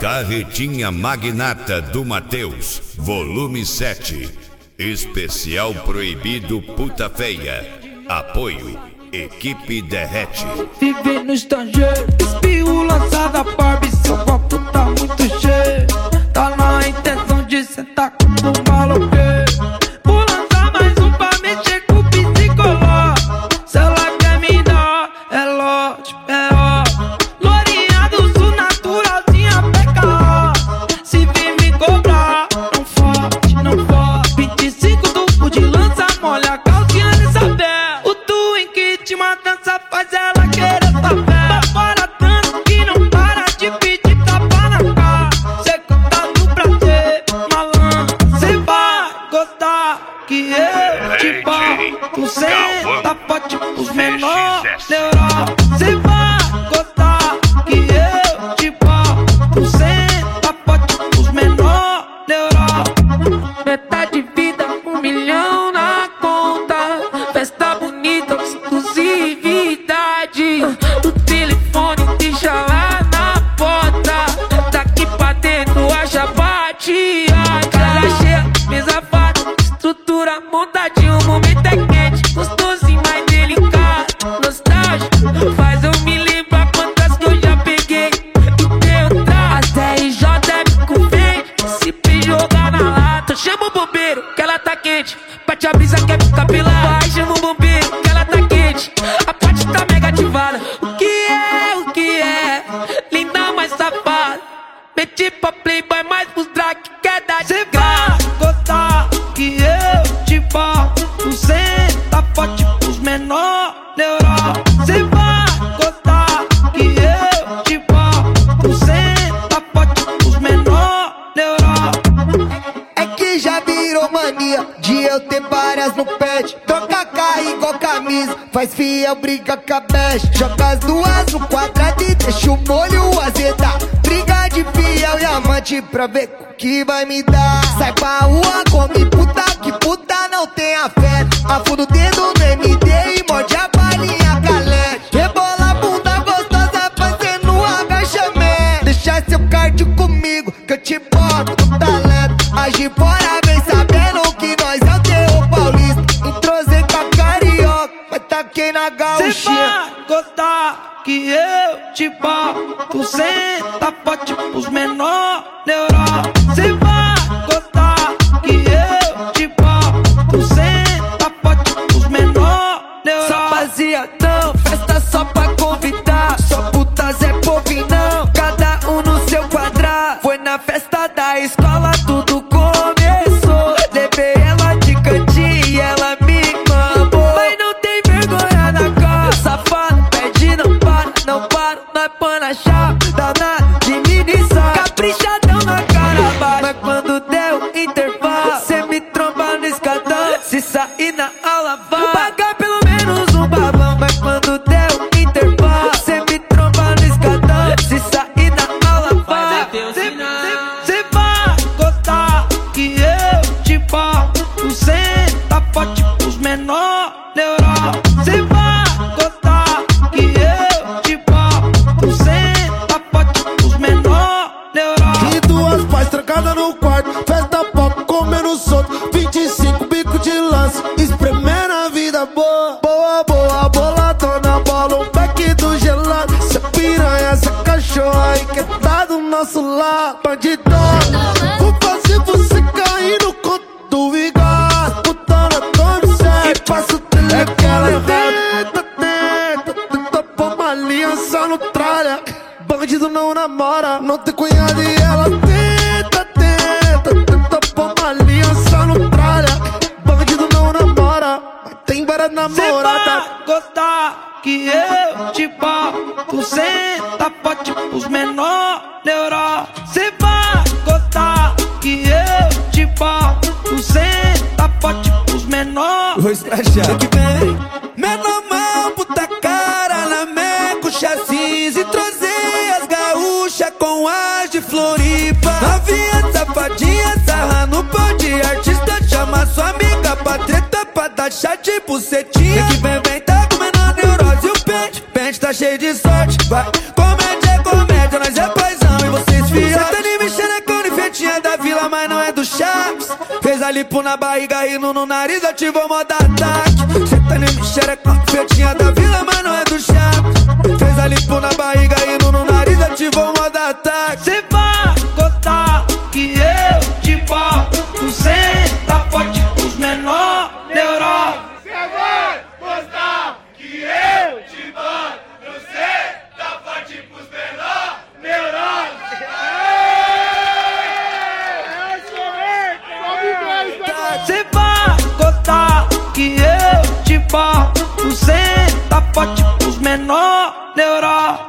Carretinha Magnata do Mateus, volume 7. Especial proibido puta feia. Apoio Equipe Derrete. Vive no estrangeiro, espirro lançada Barbie. Seu copo tá muito cheio, tá na intenção de sentar com o maloqueiro. Vou lançar mais um pra mexer com o psicológico. Se ela quer me dar, é lógico, é óbvio. Lourinha do sul, naturalzinha, peca. Se vir me cobrar, não fode, não fode. 25 duplo de lança, molha a calcinha nessa pé. O twin que te matança faz ela querer saber. Pra fora tanto que não para de pedir tapa na cara. Cê canta no prazer, malandro. Cê vai gostar que eu te boto. Senta forte pros menores da Europa. Cê vai gostar que eu te boto. Senta forte pros menores da Europa. Metade de vida, 1 milhão na conta. Festa bonita, exclusividade. Do telefone deixa lá na porta. Daqui pra dentro acha bateada. Casa cheia, mesa farta, estrutura montadinho. O momento é quente, gostosinho, mais delicado. Nostálgico, faz eu me lembrar quantas que eu já peguei. E teu traço, até RJ é com vende. Se pe jogar na lata, chama o bombeiro que ela tá quente. Bate a brisa quer ficar pelada. Vai, chama o bombeiro que ela tá quente. A parte tá mega ativada. O que é? Linda, mais safada. Meti pra playboy, mais pros drag que quer dar de graça. Cê vai gostar que eu te boto. Senta forte pros menores da Europa. Cê vai gostar que eu te boto. Senta forte pros menores da Europa. É que já virou mania de eu ter várias no pet. Troca carro igual camisa, faz fiel, briga com a best. Joga as duas no quadrado e deixa o molho azedar. Briga de fiel e amante pra ver o que vai me dar. Sai pra rua, come puta, que puta não tem afeto. Afunda o dedo no MD e morde a balinha galete. Rebola a bunda gostosa fazendo agachamento. Deixa seu cardio comigo que eu te boto no talento. Age fora, vem sabendo que nós é o terror paulista. Entrosei com a carioca, mas taquei na Cê gauchinha. vai gostar que eu te boto. Senta forte pros menores da Europa. Cê vai gostar que eu te boto. Senta forte pros menores da Europa. Rapaziadão, festa só pra convidar. Só putas é povinão, cada um no seu quadrado. Foi na festa da escola, tudo começou. Levei ela de cantinho e ela me mamou. Mas não tem vergonha na cara, safado, pede não para, não paro, nós põe na chave, danado de minição. Caprichadão na cara baixa, mas quando der o intervalo, cê me tromba no escadão. Se sair na aula vai pagar pelo menos um babão. Mas quando der o intervalo, cê me tromba no escadão. Se sair na aula vai. Cê vai gostar que eu te boto. Senta forte pros menores da Europa. Cê vai gostar que eu te boto. Senta forte pros menores da Europa. E duas pais trancadas no quarto, festa pop, comendo solto. 25 bico de lance, espremendo a vida boa. Boa, boa, boladona, bola, um pack do gelado. Cê piranha, cê cachorro aí que tá do nosso lado. Bandidona, vou fazer você cair no conto do Igor. Putana, todo certo, passa o telefone errado. Tenta pôr uma aliança no tralha. Bandido não namora, não tem cunhado e ela tenta pôr uma aliança no tralha. Bandido não namora, mas tem várias Cê namoradas. vai gostar que eu te boto. Senta forte pros menores da Europa. Cê vai gostar que eu te boto. Senta forte pros menores. Vou escrachar. Que vem, menor mão, puta cara, na meco, chassis e trozei as gaúchas com as de Floripa. Novinha, safadinha, sarra no pão de artista. Chama sua amiga pra treta, pra dar chá de bucetinha. Que vem, tá comendo a neurose e o pente tá cheio de sorte. Vai, comédia é comédia, nós é paizão e vocês fiam. a lipo na barriga, rindo no nariz, ativou modo ataque. Cê tá nem xereca, feitinha da vila, mas não é do Chaves. Fez a lipo na barriga, rindo no nariz, ativou modo ataque. Cê vai gostar que eu te boto, senta forte pros menor da Europa. Cê vai gostar que eu te boto, senta forte pros menor da Europa. Cê vai gostar que eu te boto, senta forte pros menor da Europa.